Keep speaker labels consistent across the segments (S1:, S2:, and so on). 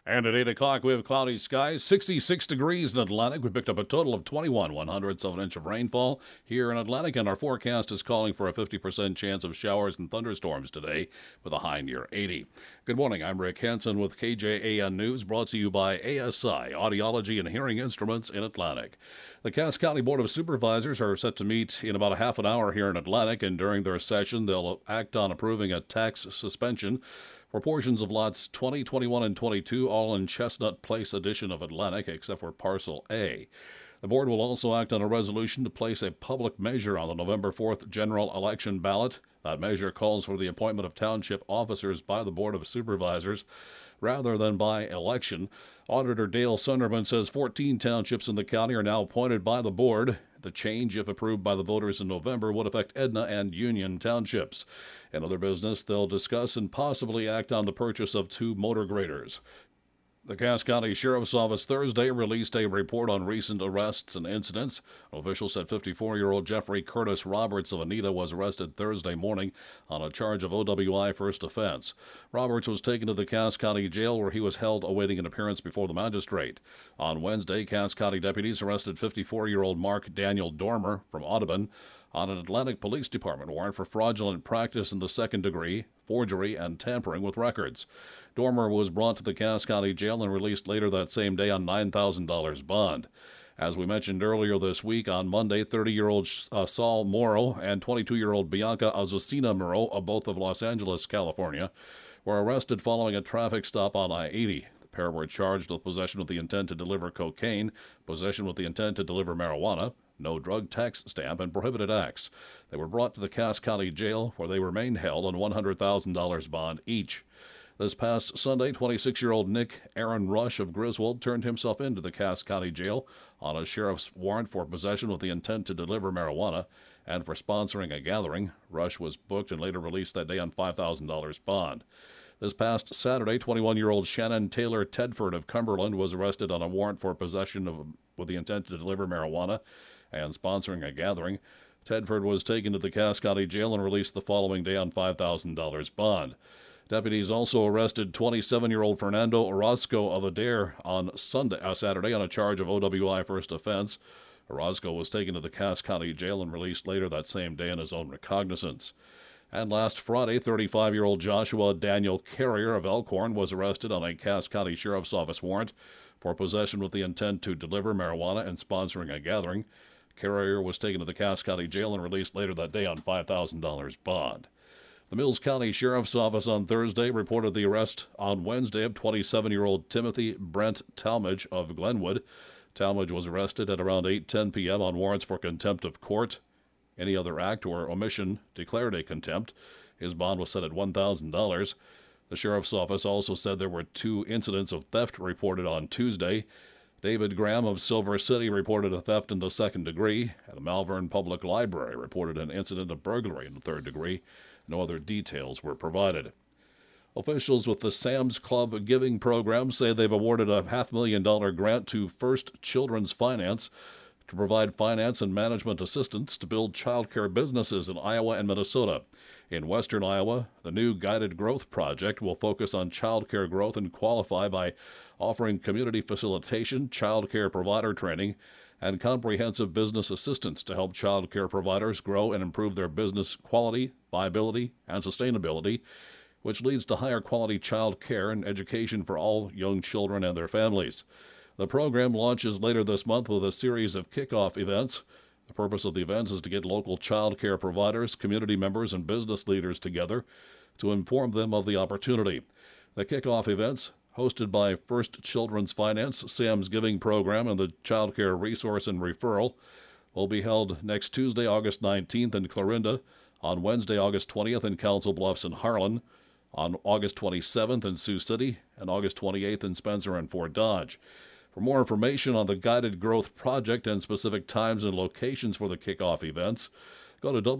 S1: And at 8 o'clock, we have cloudy skies, 66 degrees in Atlantic. We picked up a total of 21 100ths of an inch of rainfall here in Atlantic, and our forecast is calling for a 50% chance of showers and thunderstorms today with a high near 80. Good morning. I'm Rick Hansen with KJAN News, brought to you by ASI, Audiology and Hearing Instruments in Atlantic. The Cass County Board of Supervisors are set to meet in about a half an hour here in Atlantic, and during their session, they'll act on approving a tax suspension for portions of lots 20, 21, and 22, all in Chestnut Place edition of Atlantic, except for Parcel A. The board will also act on a resolution to place a public measure on the November 4th general election ballot. That measure calls for the appointment of township officers by the Board of Supervisors rather than by election. Auditor Dale Sunderman says 14 townships in the county are now appointed by the board. The change, if approved by the voters in November, would affect Edna and Union townships. In other business, they'll discuss and possibly act on the purchase of 2 motor graders. The Cass County Sheriff's Office Thursday released a report on recent arrests and incidents. Officials said 54-year-old Jeffrey Curtis Roberts of Anita was arrested Thursday morning on a charge of OWI first offense. Roberts was taken to the Cass County Jail where he was held awaiting an appearance before the magistrate. On Wednesday, Cass County deputies arrested 54-year-old Mark Daniel Dormer from Audubon on an Atlantic Police Department warrant for fraudulent practice in the second degree, forgery, and tampering with records. Dormer was brought to the Cass County Jail and released later that same day on $9,000 bond. As we mentioned earlier this week, on Monday, 30-year-old Saul Morrow and 22-year-old Bianca Azucena Morrow, both of Los Angeles, California, were arrested following a traffic stop on I-80. The pair were charged with possession with the intent to deliver cocaine, possession with the intent to deliver marijuana, no drug tax stamp, and prohibited acts. They were brought to the Cass County Jail, where they remained held on $100,000 bond each. This past Sunday, 26-year-old Nick Aaron Rush of Griswold turned himself into the Cass County Jail on a sheriff's warrant for possession with the intent to deliver marijuana and for sponsoring a gathering. Rush was booked and later released that day on $5,000 bond. This past Saturday, 21-year-old Shannon Taylor Tedford of Cumberland was arrested on a warrant for possession with the intent to deliver marijuana and sponsoring a gathering. Tedford was taken to the Cass County Jail and released the following day on $5,000 bond. Deputies also arrested 27-year-old Fernando Orozco of Adair on Saturday on a charge of OWI first offense. Orozco was taken to the Cass County Jail and released later that same day in his own recognizance. And last Friday, 35-year-old Joshua Daniel Carrier of Elkhorn was arrested on a Cass County Sheriff's Office warrant for possession with the intent to deliver marijuana and sponsoring a gathering. Carrier was taken to the Cass County Jail and released later that day on $5,000 bond. The Mills County Sheriff's Office on Thursday reported the arrest on Wednesday of 27-year-old Timothy Brent Talmadge of Glenwood. Talmadge was arrested at around 8:10 p.m. on warrants for contempt of court, any other act or omission declared a contempt. His bond was set at $1,000. The Sheriff's Office also said there were 2 incidents of theft reported on Tuesday. David Graham of Silver City reported a theft in the second degree, and the Malvern Public Library reported an incident of burglary in the third degree. No other details were provided. Officials with the Sam's Club Giving Program say they've awarded a $500,000 grant to First Children's Finance to provide finance and management assistance to build child care businesses in Iowa and Minnesota. In western Iowa, the new Guided Growth Project will focus on child care growth and qualify by offering community facilitation, child care provider training, and comprehensive business assistance to help child care providers grow and improve their business quality, viability, and sustainability, which leads to higher quality child care and education for all young children and their families. The program launches later this month with a series of kickoff events. The purpose of the events is to get local child care providers, community members, and business leaders together to inform them of the opportunity. The kickoff events, hosted by First Children's Finance, Sam's Giving Program, and the Child Care Resource and Referral, will be held next Tuesday, August 19th in Clarinda, on Wednesday, August 20th in Council Bluffs and Harlan, on August 27th in Sioux City, and August 28th in Spencer and Fort Dodge. For more information on the Guided Growth Project and specific times and locations for the kickoff events, go to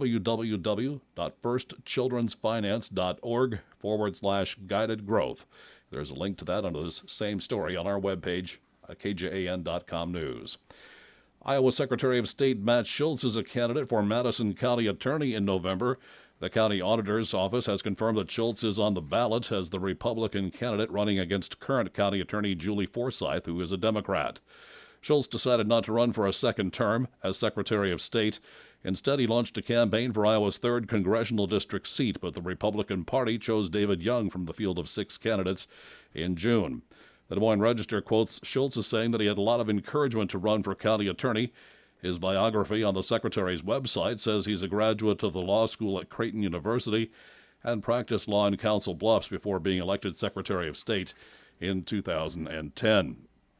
S1: www.firstchildrensfinance.org/guided growth. There's a link to that under this same story on our webpage at kjan.com news. Iowa Secretary of State Matt Schultz is a candidate for Madison County Attorney in November. The county auditor's office has confirmed that Schultz is on the ballot as the Republican candidate running against current county attorney Julie Forsyth, who is a Democrat. Schultz decided not to run for a second term as Secretary of State. Instead, he launched a campaign for Iowa's 3rd congressional district seat, but the Republican Party chose David Young from the field of 6 candidates in June. The Des Moines Register quotes Schultz as saying that he had a lot of encouragement to run for county attorney. His biography on the Secretary's website says he's a graduate of the law school at Creighton University and practiced law in Council Bluffs before being elected Secretary of State in 2010.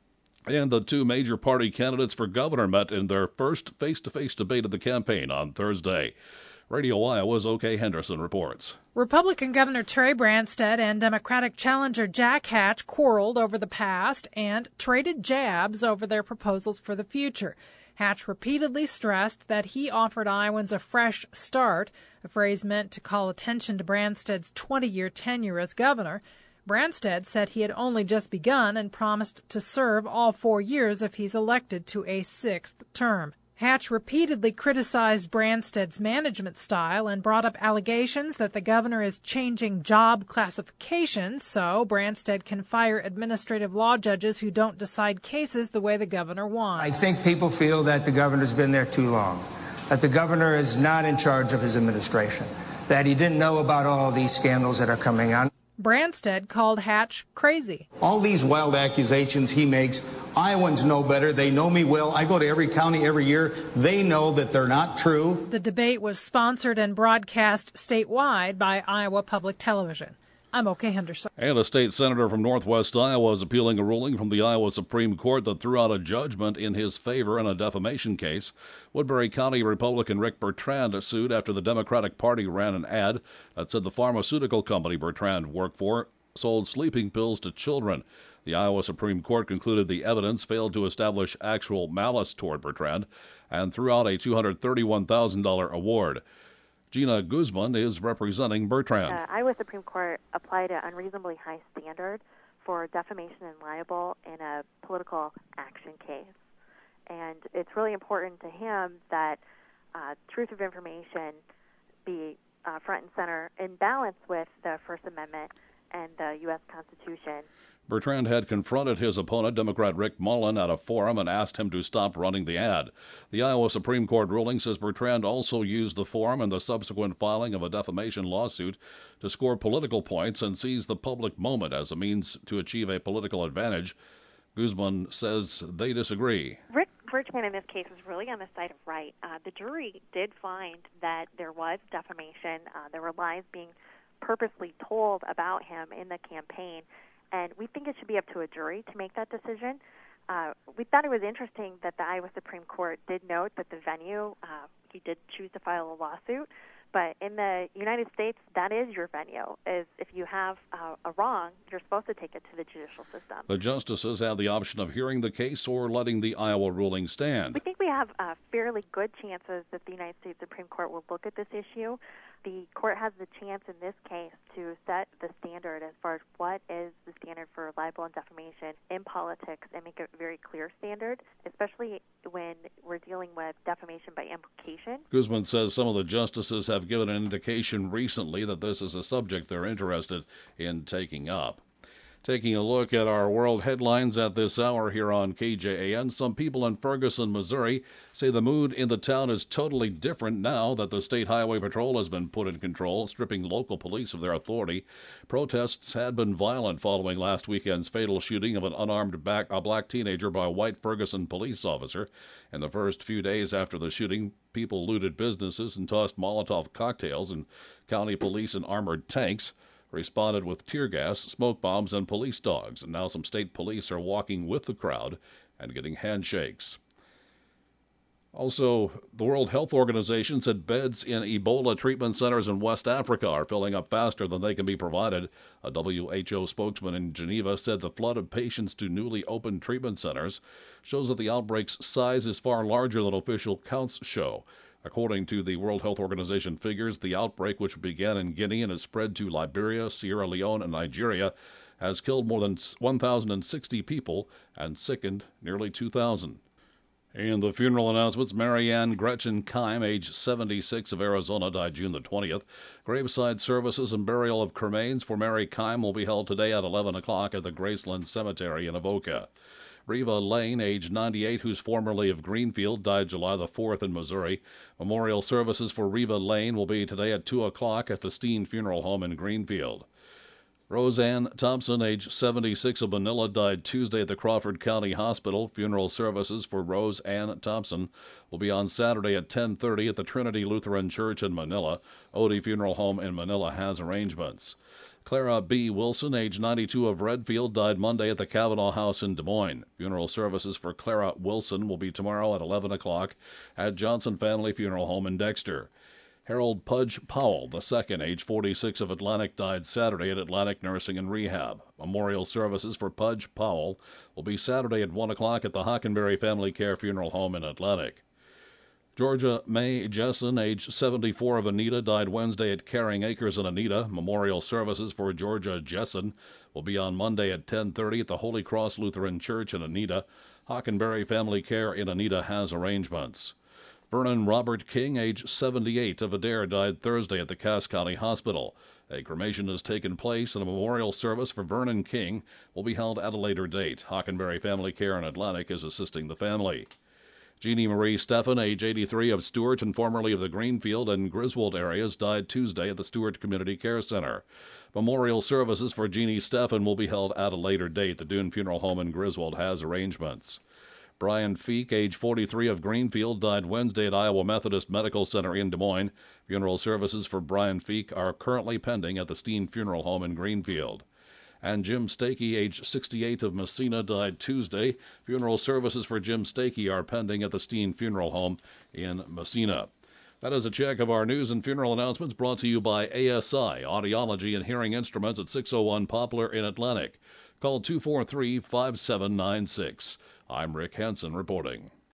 S1: And the 2 major party candidates for governor met in their first face-to-face debate of the campaign on Thursday. Radio Iowa's O.K. Henderson reports.
S2: Republican Governor Trey Branstad and Democratic challenger Jack Hatch quarreled over the past and traded jabs over their proposals for the future. Hatch repeatedly stressed that he offered Iowans a fresh start, a phrase meant to call attention to Branstad's 20-year tenure as governor. Branstad said he had only just begun and promised to serve all 4 years if he's elected to a 6th term. Hatch repeatedly criticized Branstad's management style and brought up allegations that the governor is changing job classifications so Branstad can fire administrative law judges who don't decide cases the way the governor wants.
S3: I think people feel that the governor's been there too long, that the governor is not in charge of his administration, that he didn't know about all these scandals that are coming on.
S2: Branstad called Hatch crazy.
S4: All these wild accusations he makes, Iowans know better. They know me well. I go to every county every year. They know that they're not true.
S2: The debate was sponsored and broadcast statewide by Iowa Public Television. I'm O.K. Henderson.
S1: And a state senator from Northwest Iowa is appealing a ruling from the Iowa Supreme Court that threw out a judgment in his favor in a defamation case. Woodbury County Republican Rick Bertrand sued after the Democratic Party ran an ad that said the pharmaceutical company Bertrand worked for sold sleeping pills to children. The Iowa Supreme Court concluded the evidence failed to establish actual malice toward Bertrand and threw out a $231,000 award. Gina Guzman is representing Bertrand.
S5: Iowa Supreme Court applied an unreasonably high standard for defamation and libel in a political action case. And it's really important to him that truth of information be front and center in balance with the First Amendment and the U.S. Constitution.
S1: Bertrand had confronted his opponent, Democrat Rick Mullen, at a forum and asked him to stop running the ad. The Iowa Supreme Court ruling says Bertrand also used the forum and the subsequent filing of a defamation lawsuit to score political points and seize the public moment as a means to achieve a political advantage. Guzman says they disagree.
S5: Rick Bertrand in this case was really on the side of right. The jury did find that there was defamation. There were lies being purposely told about him in the campaign. And we think it should be up to a jury to make that decision. We thought it was interesting that the Iowa Supreme Court did note that the venue, he did choose to file a lawsuit. But in the United States, that is your venue. Is if you have a wrong, you're supposed to take it to the judicial system.
S1: The justices have the option of hearing the case or letting the Iowa ruling stand.
S5: We think we have fairly good chances that the United States Supreme Court will look at this issue. The court has the chance in this case to set the standard as far as what is the standard for libel and defamation in politics and make a very clear standard, especially when we're dealing with defamation by implication.
S1: Guzman says some of the justices have given an indication recently that this is a subject they're interested in taking up. Taking a look at our world headlines at this hour here on KJAN, some people in Ferguson, Missouri say the mood in the town is totally different now that the State Highway Patrol has been put in control, stripping local police of their authority. Protests had been violent following last weekend's fatal shooting of an unarmed black teenager by a white Ferguson police officer. In the first few days after the shooting, people looted businesses and tossed Molotov cocktails, and county police in armored tanks responded with tear gas, smoke bombs, and police dogs. And now some state police are walking with the crowd and getting handshakes. Also, the World Health Organization said beds in Ebola treatment centers in West Africa are filling up faster than they can be provided. A WHO spokesman in Geneva said the flood of patients to newly opened treatment centers shows that the outbreak's size is far larger than official counts show. According to the World Health Organization figures, the outbreak, which began in Guinea and has spread to Liberia, Sierra Leone, and Nigeria, has killed more than 1,060 people and sickened nearly 2,000. In the funeral announcements, Marianne Gretchen Keim, age 76, of Arizona, died June the 20th. Graveside services and burial of cremains for Mary Keim will be held today at 11 o'clock at the Graceland Cemetery in Avoca. Reva Lane, age 98, who's formerly of Greenfield, died July the 4th in Missouri. Memorial services for Reva Lane will be today at 2 o'clock at the Steen Funeral Home in Greenfield. Roseanne Thompson, age 76, of Manila, died Tuesday at the Crawford County Hospital. Funeral services for Rose Ann Thompson will be on Saturday at 10:30 at the Trinity Lutheran Church in Manila. Odie Funeral Home in Manila has arrangements. Clara B. Wilson, age 92, of Redfield, died Monday at the Kavanaugh House in Des Moines. Funeral services for Clara Wilson will be tomorrow at 11 o'clock at Johnson Family Funeral Home in Dexter. Harold Pudge Powell II, age 46, of Atlantic, died Saturday at Atlantic Nursing and Rehab. Memorial services for Pudge Powell will be Saturday at 1 o'clock at the Hockenberry Family Care Funeral Home in Atlantic. Georgia May Jessen, age 74, of Anita, died Wednesday at Caring Acres in Anita. Memorial services for Georgia Jessen will be on Monday at 10:30 at the Holy Cross Lutheran Church in Anita. Hockenberry Family Care in Anita has arrangements. Vernon Robert King, age 78, of Adair, died Thursday at the Cass County Hospital. A cremation has taken place, and a memorial service for Vernon King will be held at a later date. Hockenberry Family Care in Atlantic is assisting the family. Jeannie Marie Steffen, age 83, of Stewart and formerly of the Greenfield and Griswold areas, died Tuesday at the Stewart Community Care Center. Memorial services for Jeannie Steffen will be held at a later date. The Dune Funeral Home in Griswold has arrangements. Brian Feek, age 43, of Greenfield, died Wednesday at Iowa Methodist Medical Center in Des Moines. Funeral services for Brian Feek are currently pending at the Steen Funeral Home in Greenfield. And Jim Stakey, age 68, of Messina, died Tuesday. Funeral services for Jim Stakey are pending at the Steen Funeral Home in Messina. That is a check of our news and funeral announcements brought to you by ASI, Audiology and Hearing Instruments at 601 Poplar in Atlantic. Call 243-5796. I'm Rick Hansen reporting.